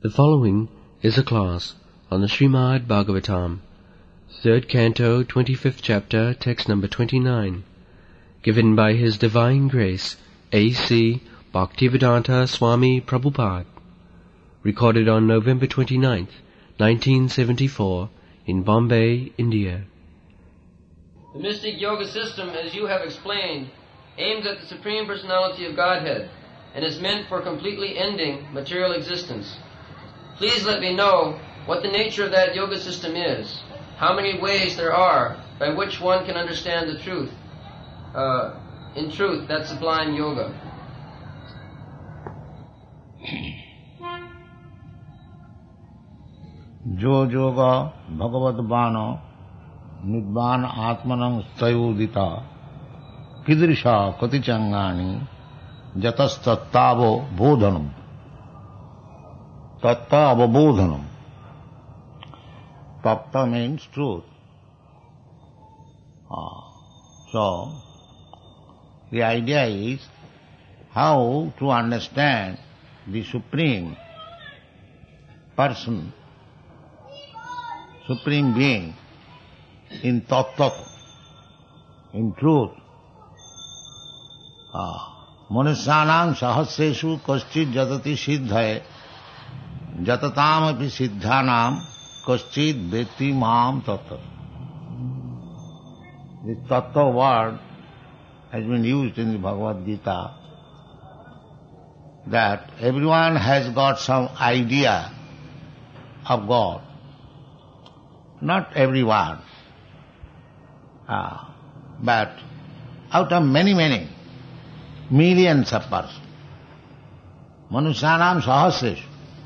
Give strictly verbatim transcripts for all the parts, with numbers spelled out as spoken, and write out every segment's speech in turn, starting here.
The following is a class on the Srimad Bhagavatam, third canto, twenty-fifth chapter, text number twenty-nine, given by His Divine Grace A C Bhaktivedanta Swami Prabhupada, recorded on November twenty-ninth, nineteen seventy-four, in Bombay, India. The mystic yoga system, as you have explained, aims at the Supreme Personality of Godhead and is meant for completely ending material existence. Please let me know what the nature of that yoga system is, how many ways there are by which one can understand the truth, uh, in truth, that sublime yoga. Jo yoga bhagavad vana nidvan atmanam stayudita kidrisha katichangani jatastattavo bodhanam. Tatta avabodhanam. Tatta means truth. Ah. So, the idea is how to understand the Supreme Person, Supreme Being, in tattva, in truth. Ah. Manusyanam sahasreshu kaschid jatati siddhaye jatatam api siddhanam kaschid veti mam tattva. This tattva word has been used in the Bhagavad Gita, that everyone has got some idea of God. Not everyone, uh, but out of many, many, millions of persons. Manusyanam sahasreshu.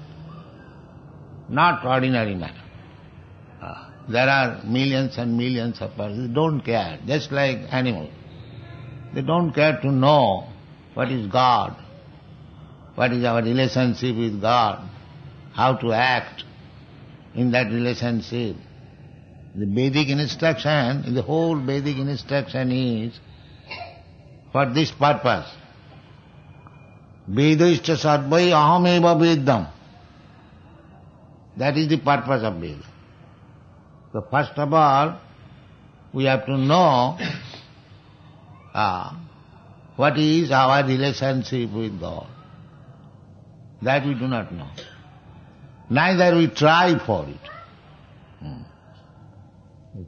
Not ordinary matter. Uh, there are millions and millions of persons who don't care, just like animals. They don't care to know what is God, what is our relationship with God, how to act in that relationship. The Vedic instruction, the whole Vedic instruction is for this purpose. Vedaischa sarvai ahameva vedam. That is the purpose of Veda. So first of all, we have to know uh, what is our relationship with God. That we do not know. Neither we try for it. Hmm. We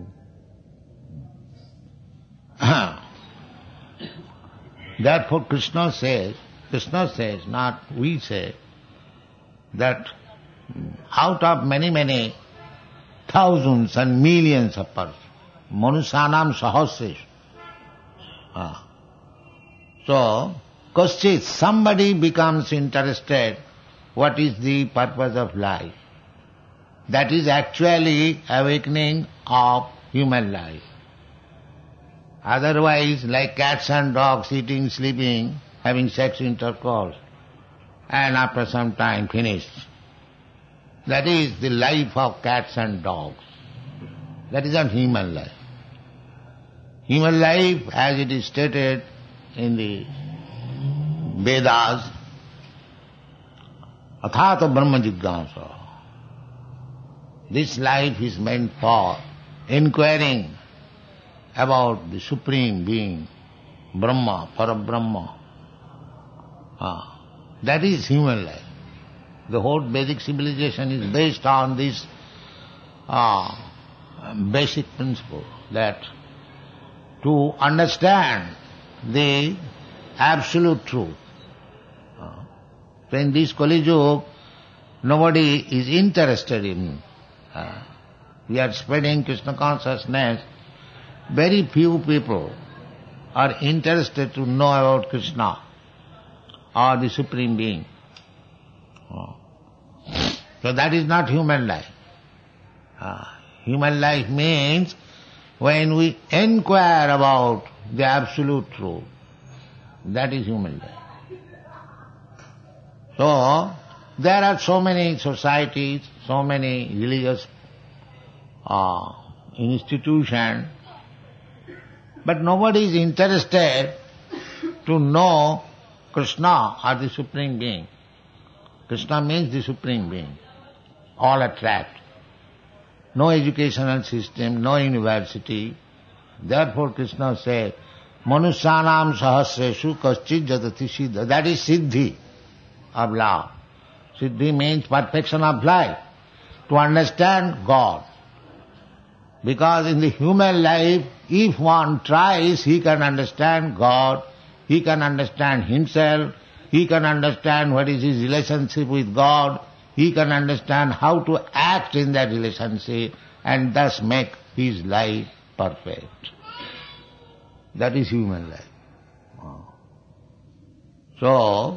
try. Therefore Krishna says, Krishna says, not we say, that out of many, many thousands and millions of persons, manusyanam sahasreshu. Ah. So, kaschit, somebody becomes interested what is the purpose of life. That is actually awakening of human life. Otherwise, like cats and dogs, eating, sleeping, having sex intercourse, and after some time finished. That is the life of cats and dogs. That is not human life. Human life, as it is stated in the Vedas, athata brahma jignasa. This life is meant for inquiring about the Supreme Being, Brahma, Parabrahma. Ah, that is human life. The whole Vedic civilization is based on this uh, basic principle, that to understand the absolute truth. Uh, so in this Kali Yuga, nobody is interested in. Uh, we are spreading Krishna consciousness. Very few people are interested to know about Krishna or the Supreme Being. Oh. So that is not human life. Uh, human life means when we inquire about the absolute truth, that is human life. So, there are so many societies, so many religious uh, institutions, but nobody is interested to know Krishna or the Supreme Being. Krishna means the Supreme Being. All are trapped. No educational system, no university. Therefore Krishna said, Manusyanam sahasreshu kaschid jatati siddha. That is siddhi of love. Siddhi means perfection of life. To understand God. Because in the human life, if one tries, he can understand God, he can understand himself, he can understand what is his relationship with God, he can understand how to act in that relationship and thus make his life perfect. That is human life. So,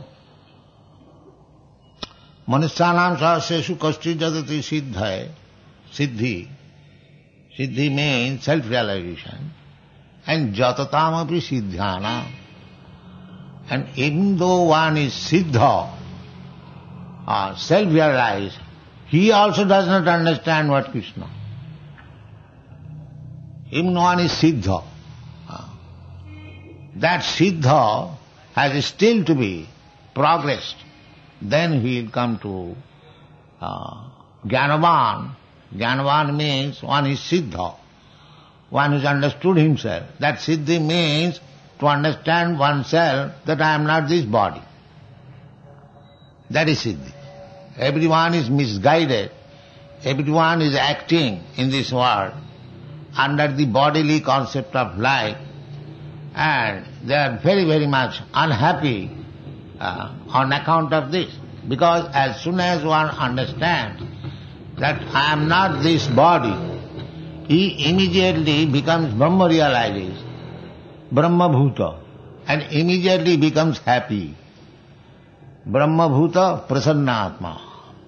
Manusyanam sahasreshu kaschid jatati siddha, siddhi. Siddhi means self-realization. And jatatam api siddhyana. And even though one is siddha, uh, self-realized, he also does not understand what Krishna. Even one is siddha. Uh, that siddha has still to be progressed. Then he will come to uh, Jnanavan. Jnanavan means one is siddha, one who has understood himself. That siddhi means to understand oneself that I am not this body. That is siddhi. Everyone is misguided. Everyone is acting in this world under the bodily concept of life, and they are very, very much unhappy uh, on account of this. Because as soon as one understands that I am not this body, he immediately becomes Brahma realized, Brahma Bhuta, and immediately becomes happy. Brahma Bhuta Prasannatma.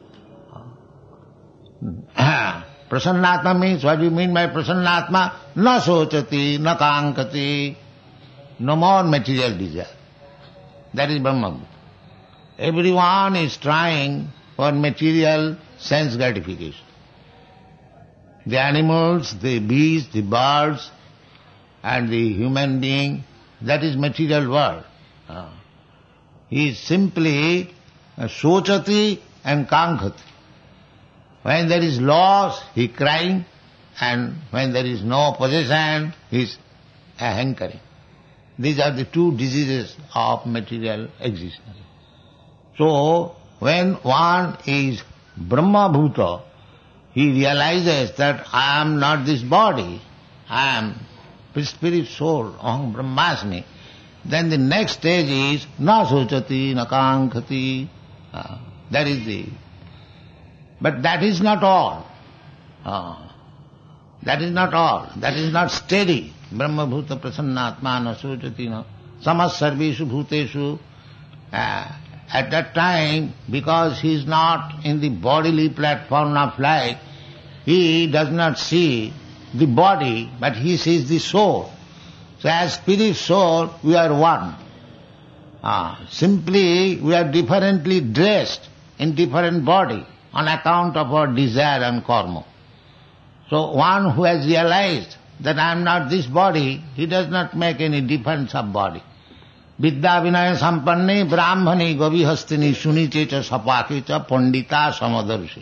Prasannatma means, what do you mean by Prasannatma? Na sochati, na kankati, no more material desire. That is Brahma Bhuta. Everyone is trying for material sense gratification. The animals, the bees, the birds, and the human being, that is material world. Uh, he is simply uh, sochati and kankhati. When there is loss, he is crying, and when there is no possession, he is ahankari. These are the two diseases of material existence. So, when one is Brahma Bhuta, he realizes that I am not this body, I am spirit soul, aham brahmasmi. Then the next stage is na sochati, na kankhati. Uh, that is the... But that is not all. Uh, that is not all. That is not steady. Brahma bhuta prasannatma na sochati na samas sarveshu bhuteshu. Uh, At that time, because he is not in the bodily platform of life, he does not see the body, but he sees the soul. So as spirit soul, we are one. Ah, simply we are differently dressed in different body on account of our desire and karma. So one who has realized that I am not this body, he does not make any difference of body. Vidya vinaya sampanne brahmane gavihastini suniche cha sapake cha pandita samadarshi.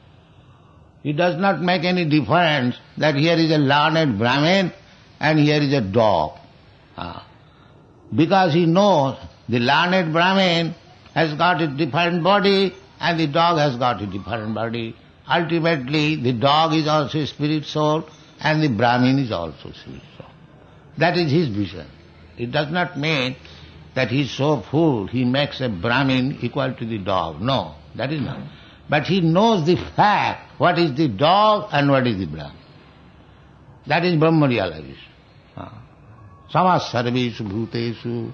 He does not make any difference that here is a learned Brahmin and here is a dog. Ah. Because he knows the learned Brahmin has got a different body and the dog has got a different body. Ultimately, the dog is also a spirit soul and the Brahmin is also spirit soul. That is his vision. It does not mean that he is so fool, he makes a Brahmin equal to the dog. No, that is not. But he knows the fact, what is the dog and what is the Brahmin. That is Brahma realization. Samas sarveshu bhuteshu.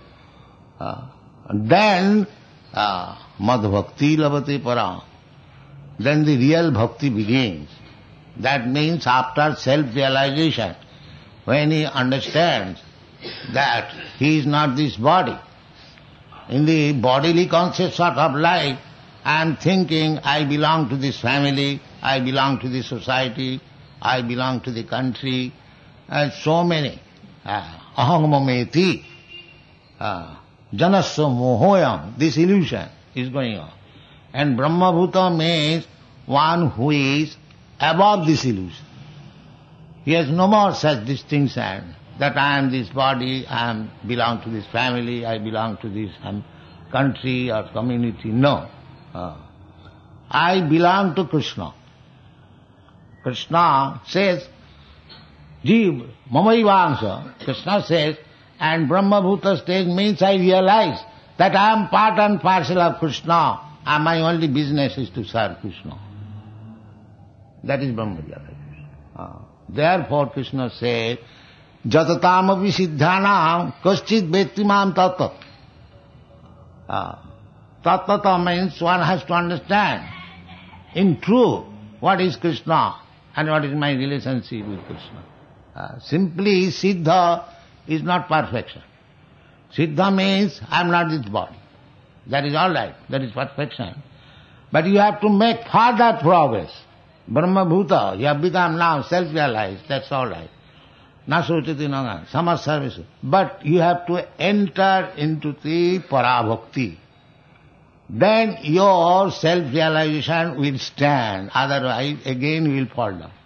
Then uh, mad bhakti lavate param. Then the real bhakti begins. That means after self-realization, when he understands that he is not this body. In the bodily concept sort of life, I am thinking I belong to this family, I belong to this society, I belong to the country, and so many. Aham mameti, janasya mohoyam, this illusion is going on. And Brahmabhuta means one who is above this illusion. He has no more such distinction that I am this body, I am belong to this family, I belong to this um, country or community. No. Uh, I belong to Krishna. Krishna says, Jeev, Mamaivansa. Krishna says, and Brahmabhuta stage means I realize that I am part and parcel of Krishna, and my only business is to serve Krishna. That is Brahma realization. Uh, therefore Krishna says, Jatatam api siddhanam kaschit vettimam tattva. Uh, tattva means one has to understand in truth what is Krishna and what is my relationship with Krishna. Uh, simply siddha is not perfection. Siddha means I am not this body. That is all right. That is perfection. But you have to make further progress. Brahmabhuta, you have become now self-realized. That's all right. Nasotiti naga, sama service. But you have to enter into the parabhakti. Then your self-realization will stand. Otherwise, again you will fall down.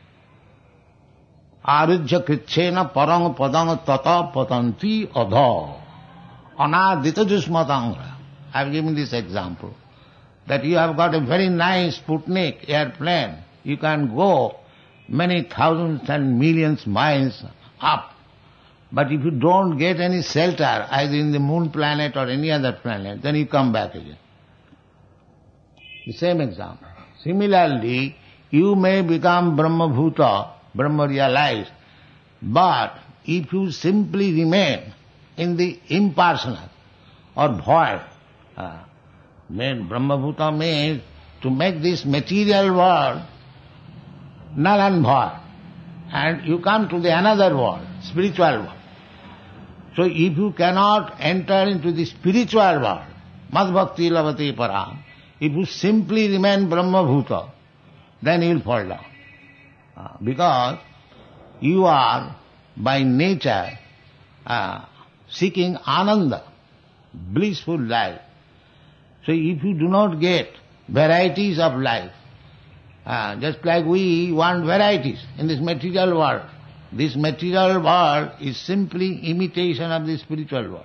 Arujya krichena parang padang tata patanti adha. Anadita jusmatangra. I have given this example. That you have got a very nice Sputnik airplane. You can go many thousands and millions miles up. But if you don't get any shelter, either in the moon planet or any other planet, then you come back again. The same example. Similarly, you may become Brahmabhuta, Brahma realized, but if you simply remain in the impersonal or void, uh, then Brahmabhuta means to make this material world null and void. And you come to the another world, spiritual world. So if you cannot enter into the spiritual world, mad bhakti lavati param, if you simply remain Brahmabhuta, then you will fall down. Uh, because you are by nature uh, seeking ananda, blissful life. So if you do not get varieties of life, uh, just like we want varieties in this material world, this material world is simply imitation of the spiritual world.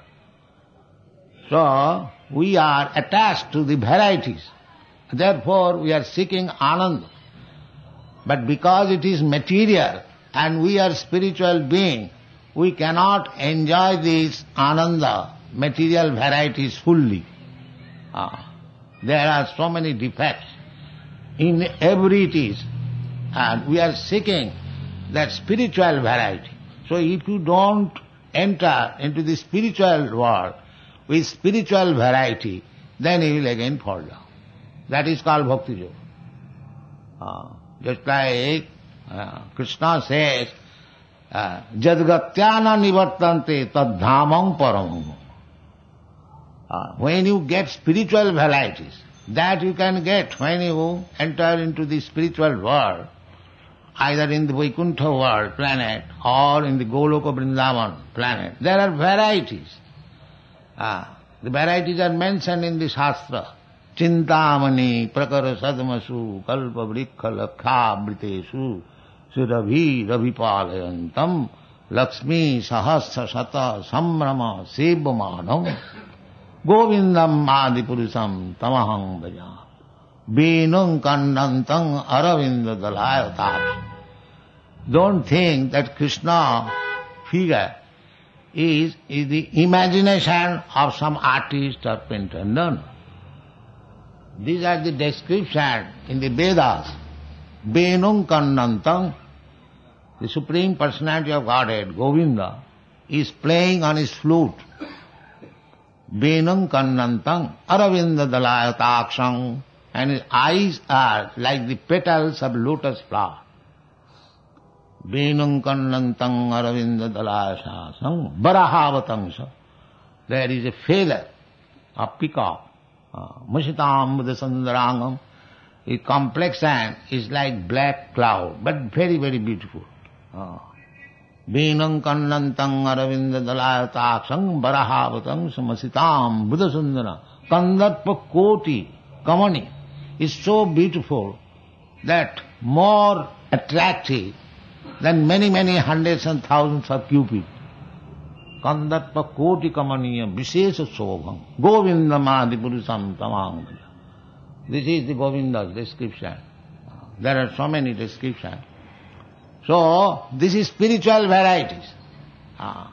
So we are attached to the varieties. Therefore we are seeking ananda. But because it is material and we are spiritual beings, we cannot enjoy this ananda, material varieties fully. Ah, there are so many defects in every it is, and we are seeking that spiritual variety. So if you don't enter into the spiritual world with spiritual variety, then you will again fall down. That is called bhakti yoga. Uh, just like uh, Krishna says, Jadgatyana nivartante tad dhamam paramam. Uh, when you get spiritual varieties, that you can get when you enter into the spiritual world, either in the Vaikuntha world, planet, or in the Goloka Vrindavan planet. There are varieties. Uh, the varieties are mentioned in the Shastra. Chintamani prakara sadmasu kalpa vrikha lakha briteshu surabhi rabhipalayantam lakshmi sahasra sata samrama sevamanam govindam adipurusam tamaham bhajam venum kannantam aravinda dalayatapsa. Don't think that Krishna figure is, is the imagination of some artist or painter. No, no. These are the descriptions in the Vedas. Venum kannantam, the Supreme Personality of Godhead, Govinda, is playing on his flute. Venum kannantam aravinda dalayataksam, and his eyes are like the petals of lotus flower. Venum kannantam aravinda dalayataksam barahavatamsa. There is a feather, a peacock. Mushitam Buddhasandarangam. His complexion is like black cloud, but very, very beautiful. Venam kannantam aravinda dalayataksam barahavatam samasitam Buddhasundara kandarpa koti kamani is so beautiful that more attractive than many, many hundreds and thousands of cupids. Kandarpa koti kamaniya vishesha sobham govindamadi purusam tamang. This is the Govinda's description. There are so many descriptions. So, this is spiritual varieties. Ah.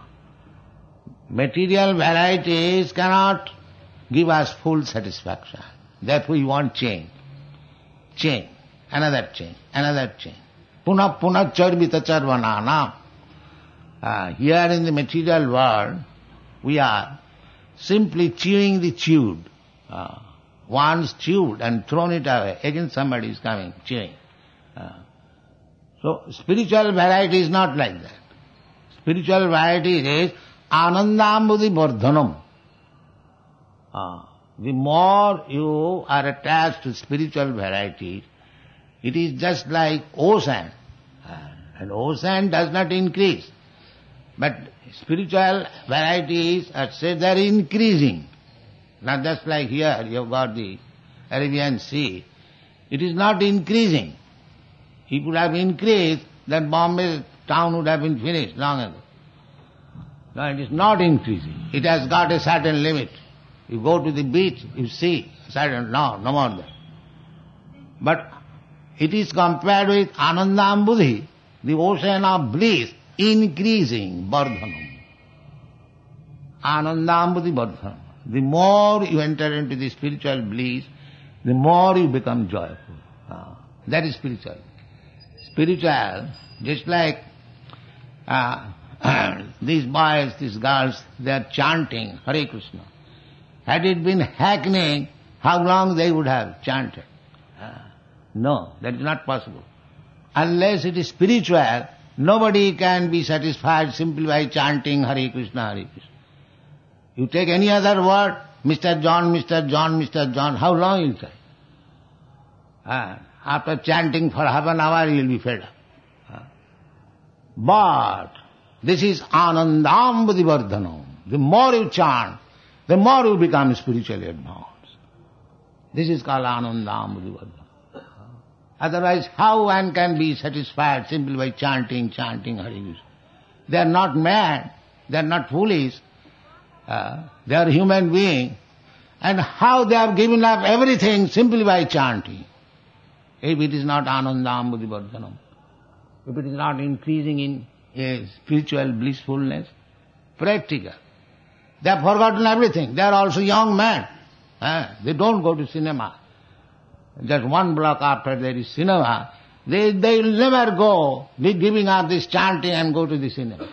Material varieties cannot give us full satisfaction. Therefore we want change. Change. Another change. Another change. Puna puna charvita charvanana. Uh, here in the material world, we are simply chewing the chewed. Uh, once chewed and thrown it away, again somebody is coming, chewing. Uh, so spiritual variety is not like that. Spiritual variety is anandambudhi vardhanam. Uh, the more you are attached to spiritual variety, it is just like ocean. Uh, and ocean does not increase. But spiritual varieties are said they are increasing. Not just like here, you have got the Arabian Sea. It is not increasing. If it would have increased, then Bombay town would have been finished long ago. No, it is not increasing. It has got a certain limit. You go to the beach, you see, certain, no, no more than. But it is compared with Anandambudhi, the ocean of bliss, increasing, Vardhanam. Anandambudhi Vardhanam. The more you enter into the spiritual bliss, the more you become joyful. Uh, that is spiritual. Spiritual, just like uh, these boys, these girls, they are chanting Hare Krishna. Had it been hackneying, how long they would have chanted? Uh, no, that is not possible. Unless it is spiritual, nobody can be satisfied simply by chanting Hare Krishna, Hare Krishna. You take any other word, Mister John, Mister John, Mister John, how long you will try? Uh, after chanting for half an hour, you will be fed up. Uh, but this is Anandambudhi Vardhanam. The more you chant, the more you become spiritually advanced. This is called Anandambudhi Vardhanam. Otherwise, how one can be satisfied simply by chanting, chanting Hare Krishna? They are not mad, they are not foolish, uh, they are human beings. And how they have given up everything simply by chanting. If it is not Anandambudhi Vardhanam, if it is not increasing in a spiritual blissfulness, practical. They have forgotten everything. They are also young men. Uh, they don't go to cinema. Just one block after there is cinema, they they will never go, be giving up this chanting and go to the cinema.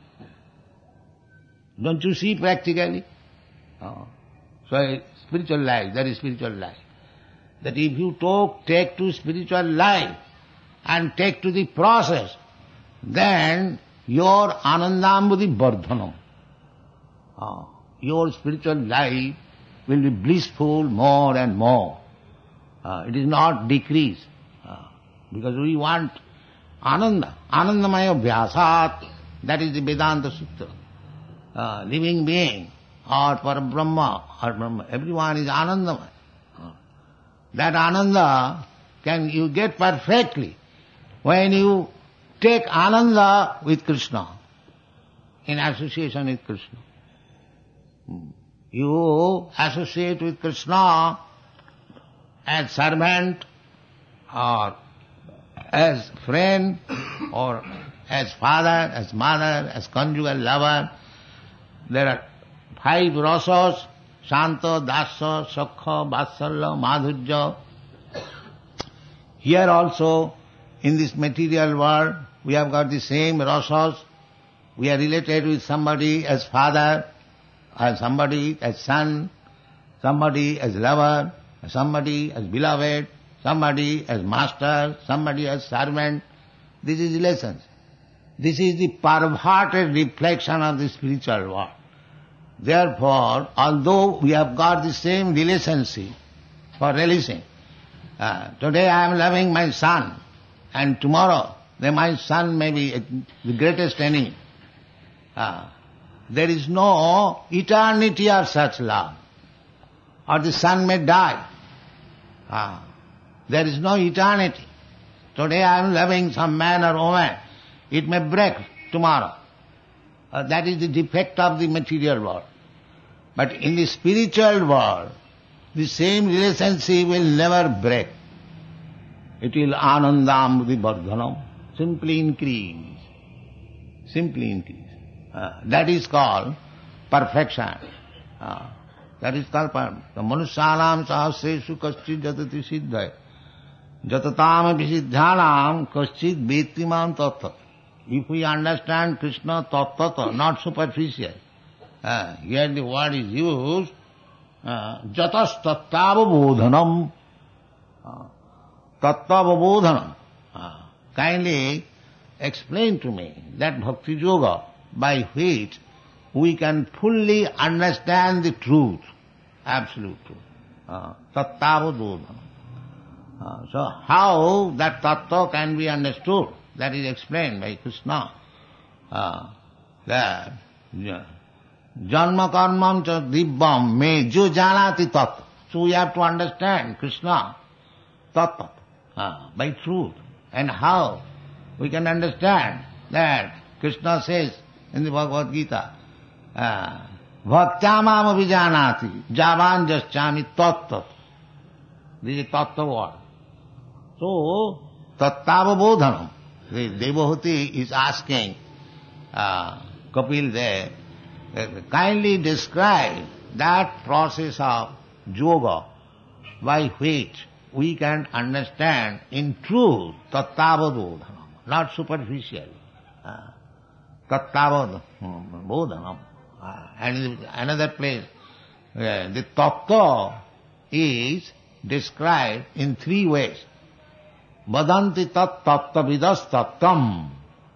Don't you see practically? Oh. So spiritual life, that is spiritual life. That if you talk, take to spiritual life and take to the process, then your Anandambudhi Vardhanam, oh, your spiritual life will be blissful more and more. Uh, it is not decrease. Uh, because we want Ananda, Anandamaya Vyasat, that is the Vedanta Sutra. Uh, living being, or Parabrahma, or Brahma, everyone is Anandamaya. Uh, that Ananda can you get perfectly when you take Ananda with Krishna, in association with Krishna. You associate with Krishna as servant, or as friend, or as father, as mother, as conjugal lover. There are five rasas, Shanta, Dasa, Sakha, Vatsalya, Madhurya. Here also, in this material world, we have got the same rasas. We are related with somebody as father, as somebody as son, somebody as lover, somebody as beloved, somebody as master, somebody as servant. This is relations. This is the perverted reflection of the spiritual world. Therefore, although we have got the same relationship for relishing, uh, today I am loving my son, and tomorrow then my son may be the greatest enemy. Uh, there is no eternity of such love. Or the son may die. Uh, There is no eternity. Today I am loving some man or woman. It may break tomorrow. Uh, that is the defect of the material world. But in the spiritual world, the same relationship will never break. It will anandamriti vardhanam, simply increase, simply increase. Uh, that is called perfection. Uh, that is called perfection. Manusyanam sahasreshu kaschid jatati siddhaya. Jatatam visiddhanam kaschid vettimam tattva. If we understand Krishna tattva, not superficial, uh, here the word is used, uh, jatas tattavabodhanam, uh, tattavabodhanam. Uh, kindly explain to me that bhakti yoga by which we can fully understand the truth, absolute truth. Uh, tattavabodhanam. Uh, so how that tattva can be understood? That is explained by Krishna. Uh, that janma karmam cha dibbam me jo janati tattva. So we have to understand Krishna tattva uh, by truth. And how we can understand that Krishna says in the Bhagavad Gita, bhaktyamam avijanati javan jaschami tattva. This is tattva word. So, tattavabodhanam. The Devahuti is asking uh, Kapil there, uh, kindly describe that process of yoga by which we can understand in truth tattavabodhanam, not superficially. Uh, tattavabodhanam. Uh, and another place, uh, the tattva is described in three ways. Vadanti tat tattva vidas tattam.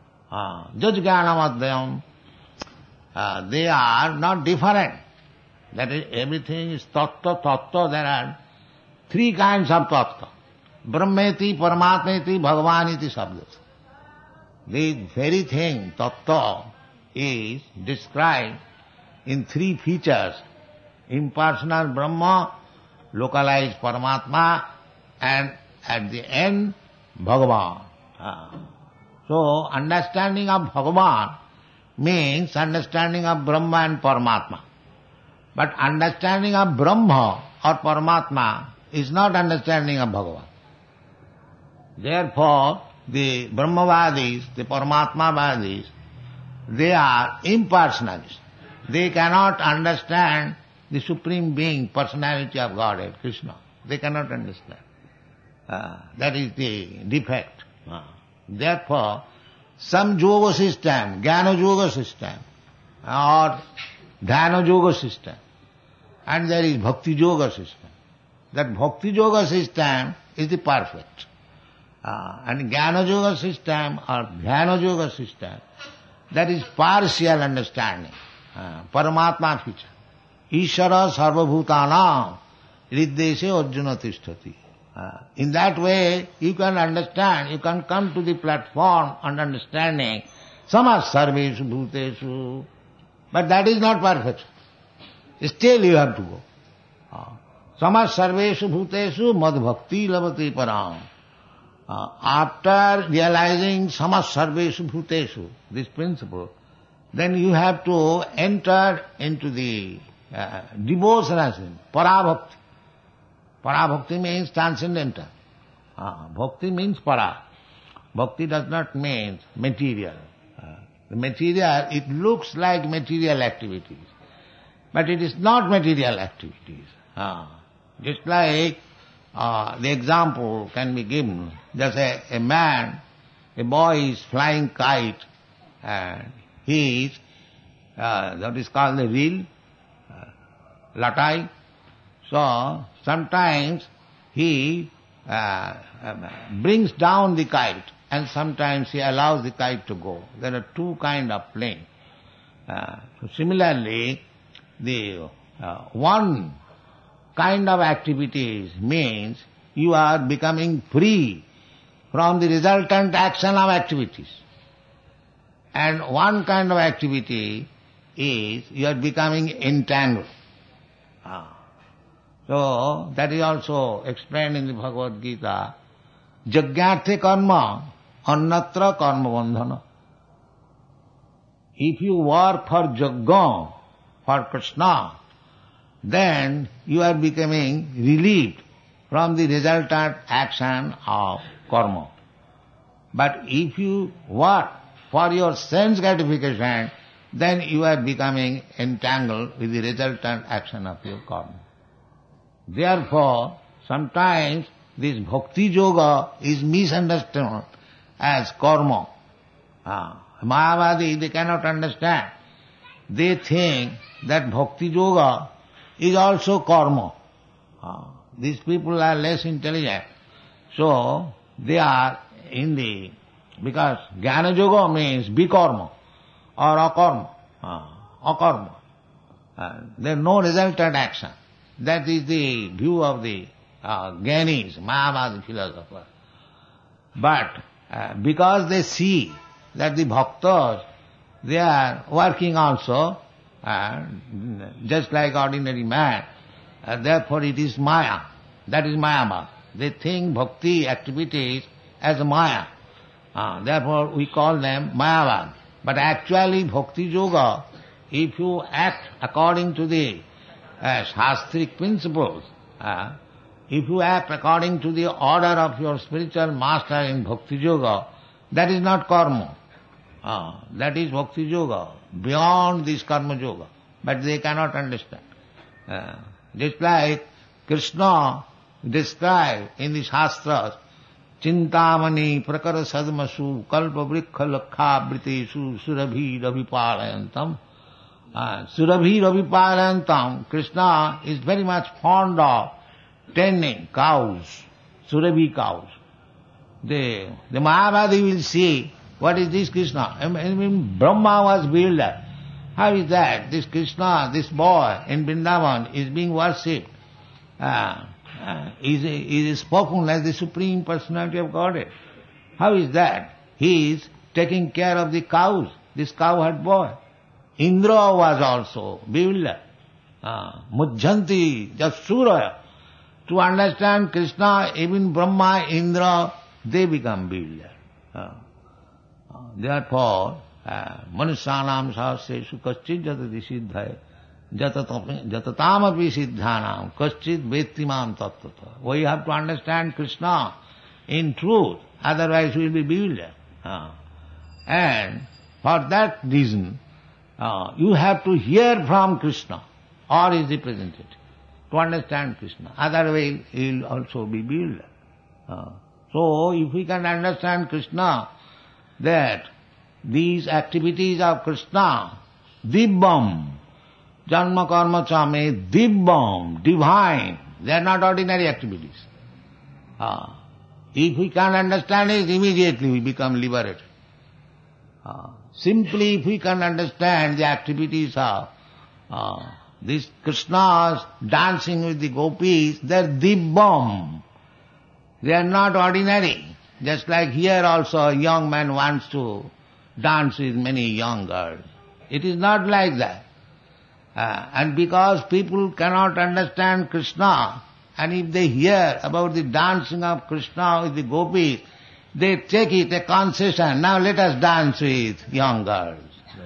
Jajjnanamadhyam. They are not different. That is, everything is tattva, tattva. There are three kinds of tattva. Brahmeti, Paramatmeti, Bhagavaniti sabdas. The very thing, tattva, is described in three features. Impersonal Brahma, localized Paramatma, and at the end, Bhagavan. Ah. So, understanding of Bhagavan means understanding of Brahma and Paramatma. But understanding of Brahma or Paramatma is not understanding of Bhagavan. Therefore, the Brahmavadis, the Paramatmavadis, they are impersonalists. They cannot understand the Supreme Being, personality of Godhead, Krishna. They cannot understand. Uh, that is the defect. Uh, therefore, some yoga system, jnana yoga system, or dhyana yoga system, and there is bhakti yoga system. That bhakti yoga system is the perfect. Uh, and jnana yoga system or dhyana yoga system, that is partial understanding. Uh, Paramatma feature. Ishara sarvabhutanam riddeshe arjuna tishtati. Uh, in that way, you can understand, you can come to the platform and understanding samas sarveshu bhuteshu. But that is not perfect. Still you have to go. Uh, samas sarveshu bhuteshu mad bhakti lavati param. Uh, after realizing samas sarveshu bhuteshu, this principle, then you have to enter into the uh, devotionalism, parabhakti. Para-bhakti means transcendental. Uh, bhakti means para. Bhakti does not mean material. Uh, the material, it looks like material activities. But it is not material activities. Uh, just like uh, the example can be given. There's a, a man, a boy is flying kite and he is, uh, that is called the reel, uh, latai. So, sometimes he uh, uh, brings down the kite and sometimes he allows the kite to go. There are two kinds of plane. Uh, so similarly, the uh, one kind of activities means you are becoming free from the resultant action of activities. And one kind of activity is you are becoming entangled. Ah. So, that is also explained in the Bhagavad Gita. Jagyarthe karma, annatra karma bandhana. If you work for Jagga, for Krishna, then you are becoming relieved from the resultant action of karma. But if you work for your sense gratification, then you are becoming entangled with the resultant action of your karma. Therefore, sometimes this bhakti yoga is misunderstood as karma. Ah, Mayavadi, they cannot understand. They think that bhakti yoga is also karma. Ah, these people are less intelligent. So, they are in the, because jnana yoga means bikarma or akarma. Ah, akarma. Ah, there is no resultant action. That is the view of the uh, Jnanis, Mayavadi philosophers. But uh, because they see that the bhaktas, they are working also, uh, just like ordinary man, uh, therefore it is Maya. That is Mayavad. They think bhakti activities as Maya. Uh, therefore we call them Mayavad. But actually bhakti yoga, if you act according to the uh, shastric principles, uh, if you act according to the order of your spiritual master in bhakti yoga, that is not karma. Uh, that is bhakti yoga, beyond this karma yoga. But they cannot understand. Uh, just like Krishna described in the Shastras, Chintamani prakara sadmasu kalpa vrikha lakha britesu surabhi ravipalayantam. Uh, surabhi ravipalayantam, Krishna is very much fond of tending cows, surabhi cows. The, the Mayavadi will see, what is this Krishna? I mean, Brahma was builder. How is that? This Krishna, this boy in Vrindavan is being worshipped. Uh, uh, is, is spoken as the Supreme Personality of Godhead. How is that? He is taking care of the cows, this cowherd boy. Indra was also builder. Uh, Mujjanti, Jasuraya. To understand Krishna, even Brahma, Indra, they become builder. Uh, uh, therefore, Manusyanam sahasreshu kaschid jatati siddhaya jatatamapi siddhanam kaschid vettimam tattvata. We have to understand Krishna in truth, otherwise we will be bewildered. Uh, and for that reason, uh, you have to hear from Krishna or his representative to understand Krishna. Otherwise you will also be bewildered. Uh, so if we can understand Krishna, that these activities of Krishna, dibbam, janma karma chame, dibbam, divine, they are not ordinary activities. Uh, if we can understand it, immediately we become liberated. Uh, simply if we can understand the activities of uh, this Krishna's dancing with the gopis, they are dibbam. They are not ordinary. Just like here also a young man wants to dance with many young girls. It is not like that. Uh, and because people cannot understand Krishna, and if they hear about the dancing of Krishna with the gopis, they take it a concession, now let us dance with young girls.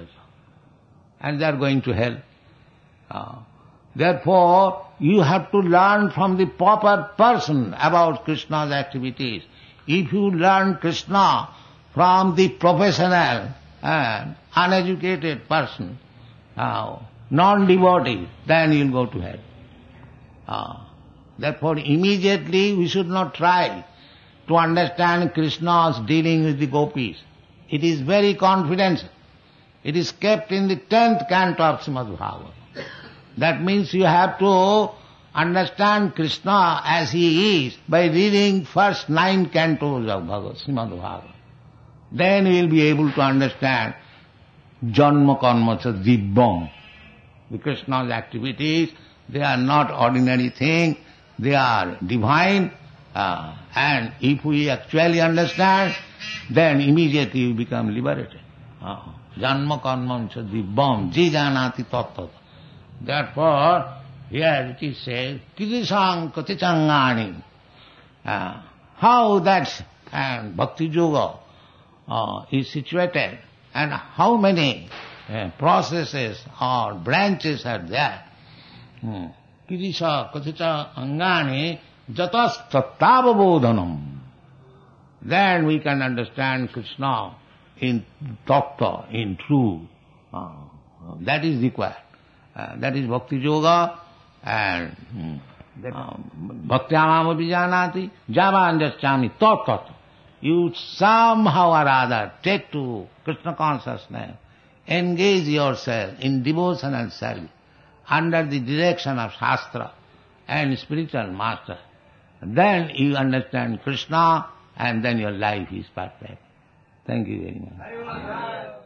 And they are going to hell. Uh, therefore, you have to learn from the proper person about Krishna's activities. If you learn Krishna from the professional and uneducated person, uh, non-devotee, then you will go to hell. Uh, therefore, immediately we should not try to understand Krishna's dealing with the gopis. It is very confidential. It is kept in the tenth canto of Srimad Bhagavatam. That means you have to understand Krishna as he is by reading first nine cantos of Bhagavad, Srimad Bhagavatam. Then you will be able to understand Janma Karma Cha Dibbam. The Krishna's activities, they are not ordinary things, they are divine, uh, and if we actually understand, then immediately we become liberated. Janma Karma Cha Dibbam, Ji Janati Tattva. Therefore, Here it is said, Kidisang Katichangani. Uh, how that uh, Bhakti Yoga uh, is situated and how many uh, processes or branches are there. Hmm. Kidisa Katicha Angani Jatas Tattavabodhanam. Then we can understand Krishna in tattva, in truth. Uh, that is required. Uh, that is Bhakti Yoga and hmm, Bhaktyamam Abhijanati Java Anjaschami Tattva. You somehow or other take to Krishna consciousness, engage yourself in devotional service under the direction of Shastra and spiritual master. Then you understand Krishna and then your life is perfect. Thank you very much.